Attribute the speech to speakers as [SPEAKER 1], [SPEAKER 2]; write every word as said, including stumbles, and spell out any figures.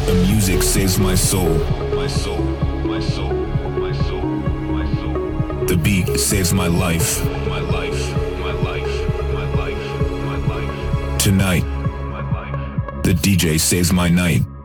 [SPEAKER 1] The music saves my soul. My soul, my soul, my soul, my soul. The beat saves my life. My life, my life, my life, my life. Tonight, the D J saves my night.